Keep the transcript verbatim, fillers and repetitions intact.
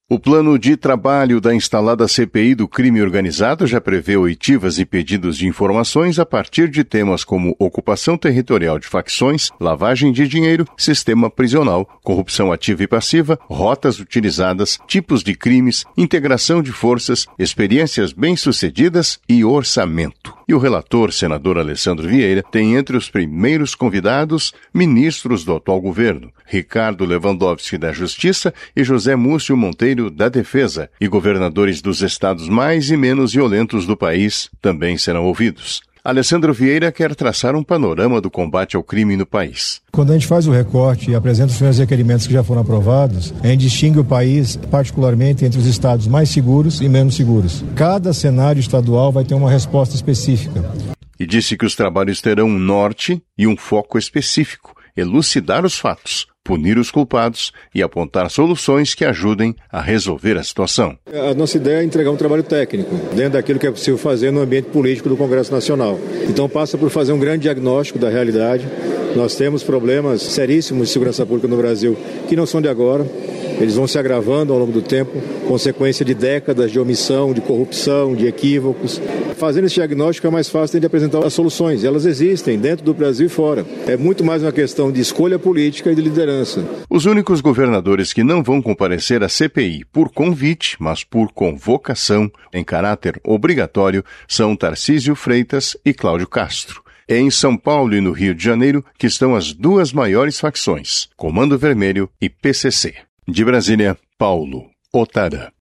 O plano de trabalho da instalada C P I do crime organizado já prevê oitivas e pedidos de informações a partir de temas como ocupação territorial de facções, lavagem de dinheiro, sistema prisional, corrupção ativa e passiva, rotas utilizadas, tipos de crimes, integração de forças, experiências bem-sucedidas e orçamento. E o relator, senador Alessandro Vieira, tem entre os primeiros convidados ministros do atual governo, Ricardo Lewandowski da Justiça e José Múcio Monteiro da Defesa, e governadores dos estados mais e menos violentos do país também serão ouvidos. Alessandro Vieira quer traçar um panorama do combate ao crime no país. Quando a gente faz o recorte e apresenta os primeiros requerimentos que já foram aprovados, a gente distingue o país particularmente entre os estados mais seguros e menos seguros. Cada cenário estadual vai ter uma resposta específica. E disse que os trabalhos terão um norte e um foco específico: elucidar os fatos, punir os culpados e apontar soluções que ajudem a resolver a situação. A nossa ideia é entregar um trabalho técnico, dentro daquilo que é possível fazer no ambiente político do Congresso Nacional. Então passa por fazer um grande diagnóstico da realidade. Nós temos problemas seríssimos de segurança pública no Brasil que não são de agora. Eles vão se agravando ao longo do tempo, consequência de décadas de omissão, de corrupção, de equívocos. Fazendo esse diagnóstico é mais fácil de apresentar as soluções. Elas existem dentro do Brasil e fora. É muito mais uma questão de escolha política e de liderança. Os únicos governadores que não vão comparecer à C P I por convite, mas por convocação, em caráter obrigatório, são Tarcísio Freitas e Cláudio Castro. É em São Paulo e no Rio de Janeiro que estão as duas maiores facções, Comando Vermelho e P C C. De Brasília, Paulo Otara.